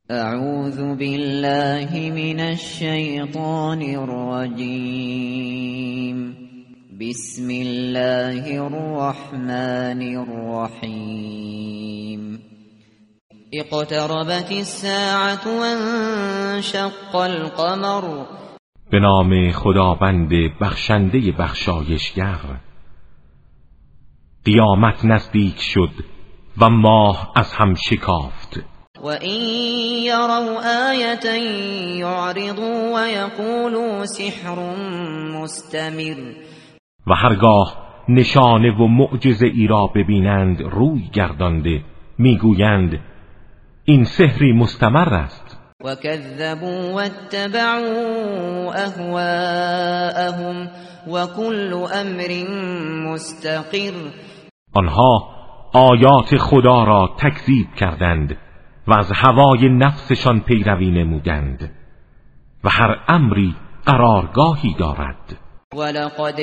اعوذ بالله من الشیطان الرجیم. بسم الله الرحمن الرحیم. اقتربت الساعة وانشق القمر. به نام خداوند بخشنده بخشایشگر. قیامت نزدیک شد و ماه از هم شکافت. و این یروا آیة یعرضوا و یقولوا سحر مستمر. و هرگاه نشانه و معجزه ای را ببینند روی گردانده میگویند این سحری مستمر است. و کذبوا واتبعوا اهواءهم و کل امر مستقر. آنها آیات خدا را تکذیب کردند و از هوای نفسشان پیروی نمودند و هر امری قرارگاهی دارد. ولقد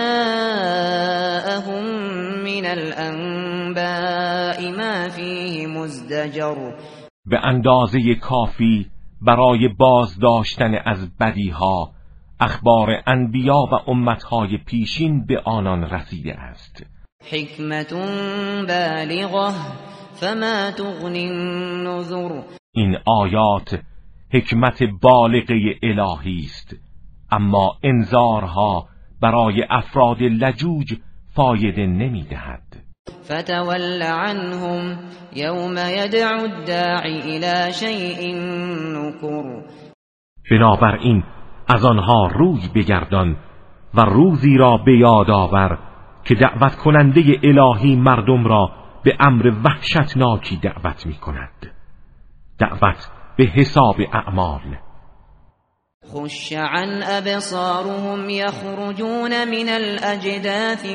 جاءهم من الانباء ما فیه مزدجر. به اندازه کافی برای بازداشتن از بدیها اخبار انبیا و امتهای پیشین به آنان رسیده است. حکمت بالغه فما تغنی النذر. این آیات حکمت بالغه الهی است، اما انذارها برای افراد لجوج فایده نمی‌دهد. فتول عنهم یوم یدعو الداعی الی شیء نکر. بنابراین از آنها روی بگردان و روزی را به یاد آور که دعوت کننده الهی مردم را به امر وحشتناکی دعوت می کند، دعوت به حساب اعمال. خش عن ابصارهم یخرجون من الاجداث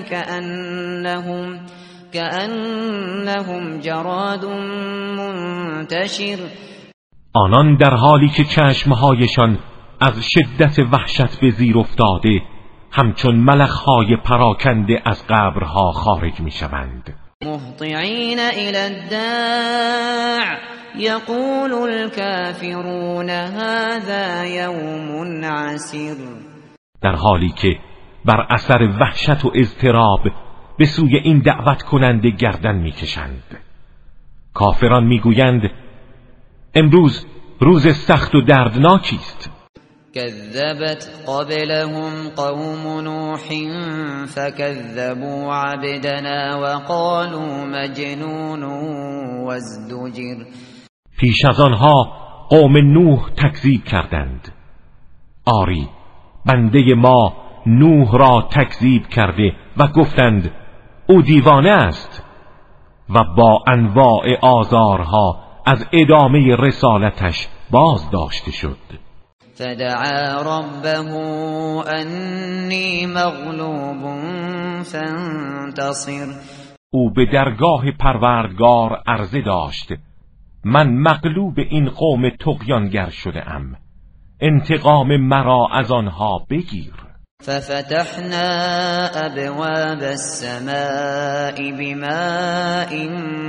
كأنهم جراد منتشر. آنان در حالی که چشمهایشان از شدت وحشت به زیر افتاده همچون ملخهای پراکنده از قبرها خارج می شوند. مهطعین الی الداع یقول الكافرون هذا یوم عسیر. در حالی که بر اثر وحشت و اضطراب به سوی این دعوت کننده گردن می کشند. کافران می گویند امروز روز سخت و دردناکی است. كذبت قبلهم قوم نوح فكذبوا عبدنا وقالوا مجنون وازدجر. پیش از آنها قوم نوح تکذیب کردند. آری بنده ما نوح را تکذیب کرده و گفتند او دیوانه است و با انواع آزارها از ادامه رسالتش باز داشته شد. فدعا ربه انی مغلوب فانتصر. او به درگاه پروردگار عرضه داشت من مغلوب این قوم طغیانگر شده ام، انتقام مرا از آنها بگیر. ففتحنا ابواب السماء بماء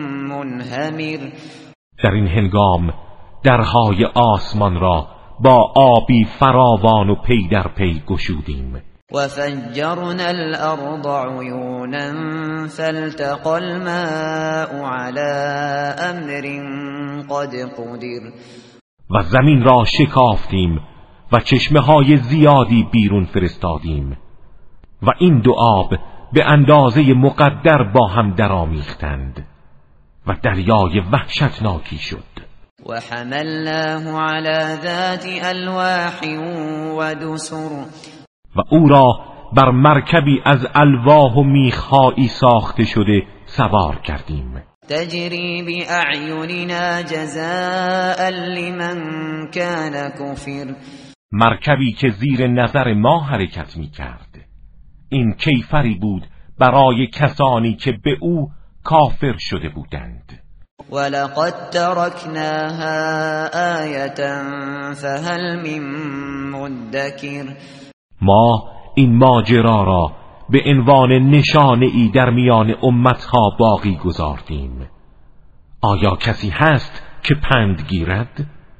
منهمر. در این هنگام درهای آسمان را با آبی فراوان و پی در پی گشودیم. و فجرنا الارض عیونا فالتقى الماء على امر قد قدر. و زمین را شکافتیم و چشمه های زیادی بیرون فرستادیم و این دو آب به اندازه مقدر با هم درآمیختند و دریای وحشتناکی شد. و حملناه على ذات الواح و دسر. و او را بر مرکبی از الواح و میخهایی ساخته شده سوار کردیم. تجری باعیننا جزاء لمن کان کفر. مرکبی که زیر نظر ما حرکت می کرد. این کیفری بود برای کسانی که به او کافر شده بودند. ولقد ترکناها آیة فهل من مدکر. ما این ماجرا را به عنوان نشانه ای در میان امتها باقی گذاردیم. آیا کسی هست که پند گیرد؟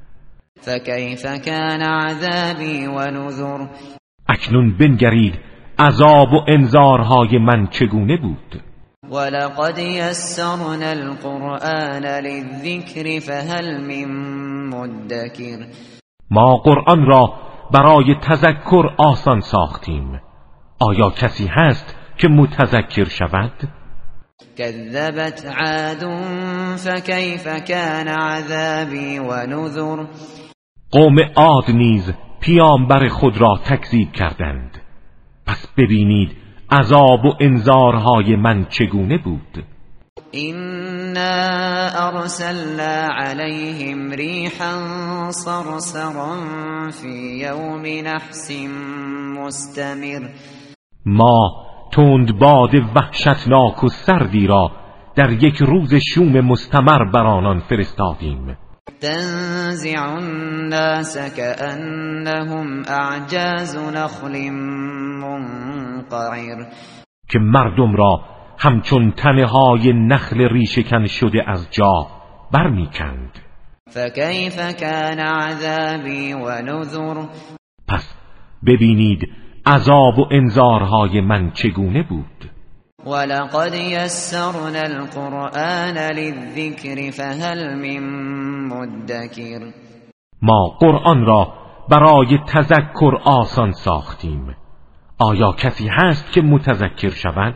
فكيف كان عذابي ونذر. اکنون بنگرید عذاب و انذارهای من چگونه بود. ولقد يسرنا القرآن للذكر فهل من مدكر. ما قرآن را برای تذکر آسان ساختیم، آیا کسی هست که متذکر شود؟ كذبت عاد فكيف كان عذابي ونذر. قوم عاد نیز پیامبر خود را تکذیب کردند، پس ببینید عذاب و انذارهای من چگونه بود. إنا أرسلنا عليهم ريحا صرصرا في يوم نحس مستمر. ما تندباد وحشتناک و سردی را در یک روز شوم مستمر بر آنان فرستادیم. تنزع الناس كأنهم أعجاز نخل منقعر. که مردم را همچون تنه های نخل ریشه‌کن شده از جا برمی‌کند. فكيف كان عذابي ونذر. پس ببینید عذاب و انذارهای من چگونه بود. ولقد يسرنا القرآن للذكر فهل من مدكر. ما قرآن را برای تذکر آسان ساختیم، آیا کسی هست که متذکر شود؟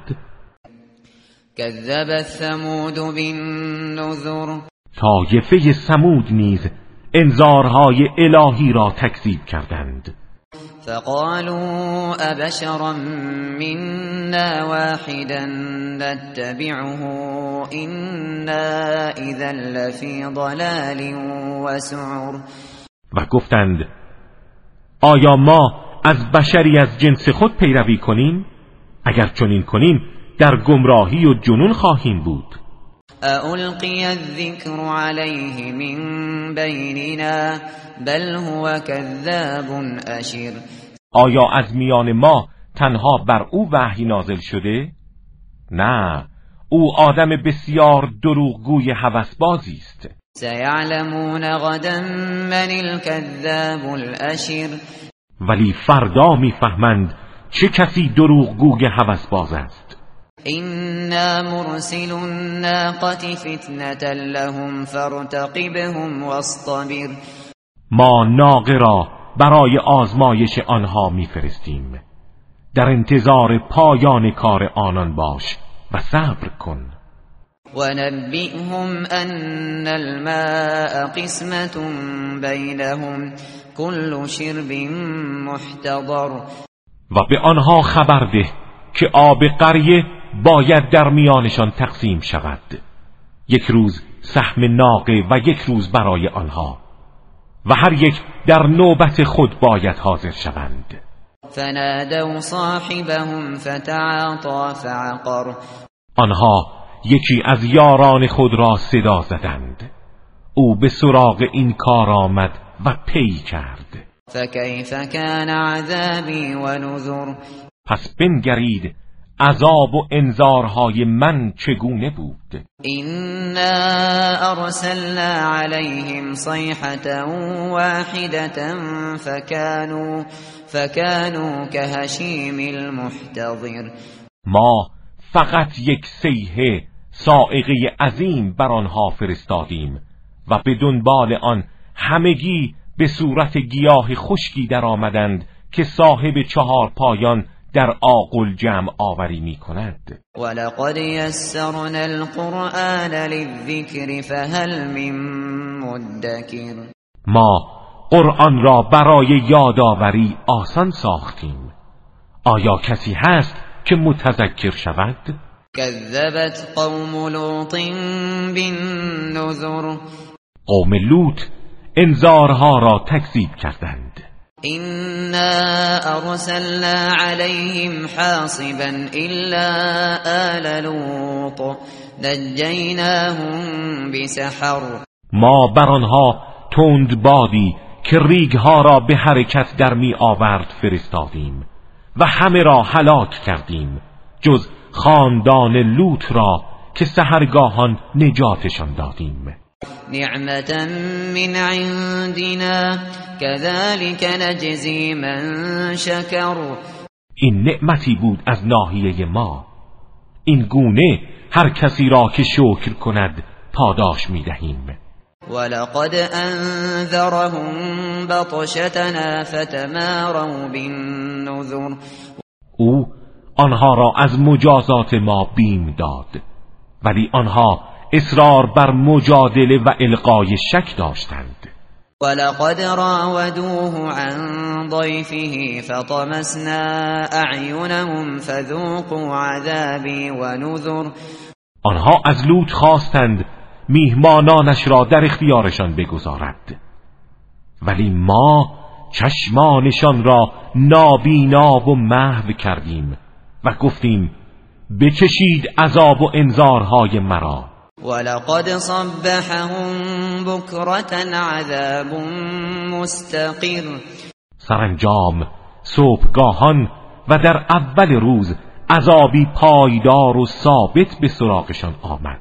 كذبت ثمود بالنذر. طایفه ثمود نیز انذارهای الهی را تکذیب کردند. فقالوا أبشرا منا واحدا نتبعه إنا إذا لفي ضلال وسعر. و گفتند آیا ما از بشری از جنس خود پیروی کنیم؟ اگر چنین کنیم در گمراهی و جنون خواهیم بود. ألقي الذكر عليه من بيننا بل هو كذاب أشر. آیا از میان ما تنها بر او وحی نازل شده؟ نه، او آدم بسیار دروغگوی هوسبازی است. سيعلمون غدا من الكذاب الأشر. ولی فردا میفهمند چه کسی دروغگوی هوسباز است. إنا مرسل الناقة فتنة لهم فارتقبهم واصطبر. ما ناقه را برای آزمایش آنها میفرستیم، در انتظار پایان کار آنان باش و صبر کن. ونبئهم أن الماء قسمة بينهم كل شرب محتضر. و به آنها خبر ده که آب قریه باید در میانشان تقسیم شود، یک روز سهم ناقه و یک روز برای آنها، و هر یک در نوبت خود باید حاضر شوند. فنادوا صاحبهم فتعاطى فعقر. آنها یکی از یاران خود را صدا زدند، او به سراغ این کار آمد و پی کرد. فكيف كان عذابي ونذر. پس بنگرید عذاب و انذارهای من چگونه بود. إنا أرسلنا عليهم صيحة واحدة فكانوا كهشيم المحتضر. ما فقط یک صیحه صاعقه عظیم بر آنها فرستادیم و به دنبال آن همگی به صورت گیاه خشکی در آمدند که صاحب 4 پایان در آغل جمع آوری می کند. ولقد يسرنا القرآن للذكر فهل من مدكر. ما قرآن را برای یادآوری آسان ساختیم، آیا کسی هست که متذکر شود؟ كذبت قوم لوط بالنذر. قوم لوط انذارها را تکذیب کردند. إنا أرسلنا عليهم حاصبا إلا آل لوط نجيناهم بسحر. ما بر آنها تندبادی که ریگها را به حرکت در می آورد فرستادیم و همه را هلاک کردیم جز خاندان لوط را که سحرگاهان نجاتشان دادیم. نعمة من عندنا كذلك نجزی من شکر. این نعمتی بود از ناحیه ما، این گونه هر کسی را که شکر کند پاداش می‌دهیم. ولقد انذرهم بطشتنا فتماروا بالنذر. او آنها را از مجازات ما بیم داد، ولی آنها اصرار بر مجادله و القای شک داشتند. ولقد راودوه عن ضيفه فطمسنا اعینهم فذوقوا عذابی و نذر. آنها از لوط خواستند میهمانانش را در اختیارشان بگذارد، ولی ما چشمانشان را نابینا و محو کردیم و گفتیم بچشید عذاب و انذارهای مرا. ولقد صبحهم بكرة عذاب مستقر. سرانجام صبحگاهان و در اول روز عذابی پایدار و ثابت به سراغشان آمد.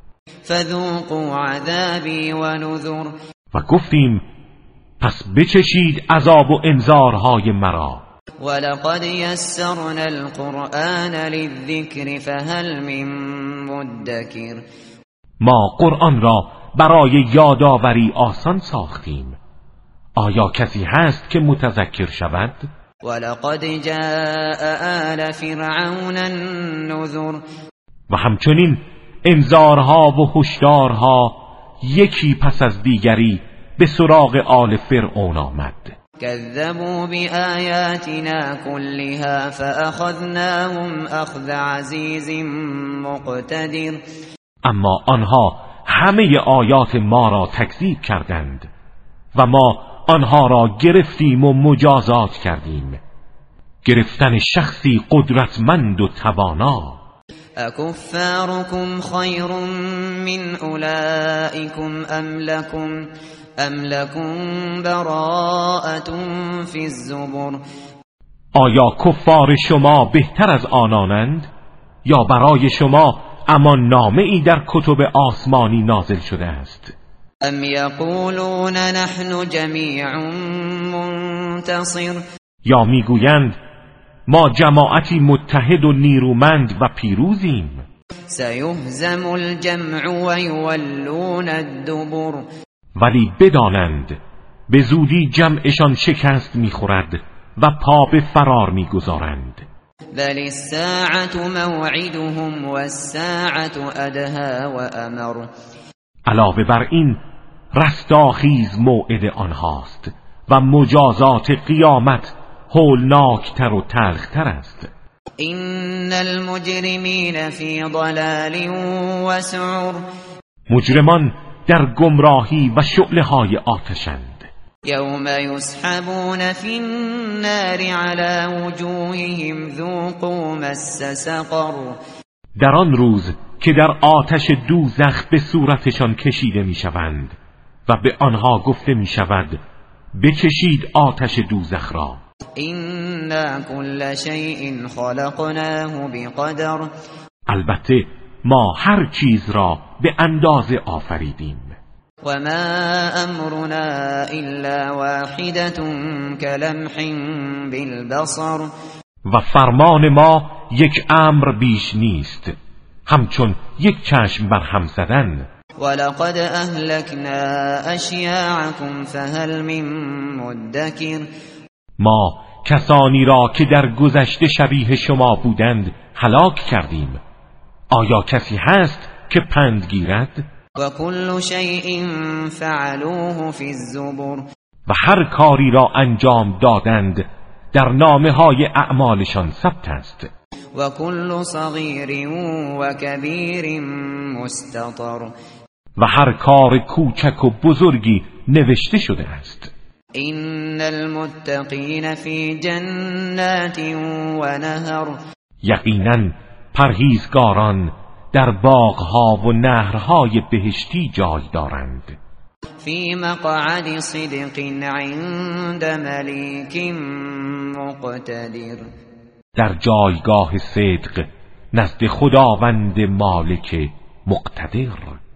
فذوقوا عذابی و نذر. و گفتیم پس بچشید عذاب و انذارهای مرا. ولقد یسرنا القرآن للذکر فهل من مدکر. ما قرآن را برای یادآوری آسان ساختیم، آیا کسی هست که متذکر شود؟ ولقد جاء آل فرعون النذر. و همچنین انذارها و هشدارها یکی پس از دیگری به سراغ آل فرعون آمد. كذبوا بآیاتنا كلها فأخذناهم أخذ عزیز مقتدر. اما آنها همه آیات ما را تکذیب کردند و ما آنها را گرفتیم و مجازات کردیم، گرفتن شخصی قدرتمند و توانا. اکفارکم خیر من اولئکم ام لکم براءة فی الزبر. آیا کفار شما بهتر از آنانند یا برای شما امان نامه ای در کتب آسمانی نازل شده است؟ ام یقولون نحن جمیع منتصر. یا میگویند ما جماعتی متحد و نیرومند و پیروزیم. سیهزم الجمع و یولون الدبر. ولی بدانند به زودی جمعشان شکست میخورد و پا به فرار میگذارند. بل الساعة موعدهم والساعة ادهى و امر. علاوه بر این رستاخیز موعد آنهاست و مجازات قیامت هولناکتر و تلختر است. این المجرمین فی ضلال و سعر. مجرمان در گمراهی و شعله‌های آتشند. یوم یسحبون فی النار علی وجوههم ذوقوا مس سقر. در آن روز که در آتش دوزخ به صورتشان کشیده میشوند و به آنها گفته میشود بچشید آتش دوزخ را. إنا كل شيء خلقناه بقدر. البته ما هر چیز را به اندازه آفریدیم. وما امرنا الا واحدة كلمح بالبصر. و فرمان ما یک امر بیش نیست، همچون یک چشم بر هم زدن. ولقد اهلكنا اشیاعكم فهل من مدکر. ما کسانی را که در گذشته شبیه شما بودند هلاک کردیم، آیا کسی هست که پند گیرد؟ و کل شیء فعلوه فی الزبر. و هر کاری را انجام دادند در نامه‌های اعمالشان ثبت است. و کل صغیر و کبیر مستطر. و هر کار کوچک و بزرگی نوشته شده است. این المتقین فی جنات و نهر. یقینا پرهیزگاران در باغها و نهرهای بهشتی جای دارند. فی مقعد صدق عند ملیک مقتدر. در جایگاه صدق نزد خداوند مالک مقتدر.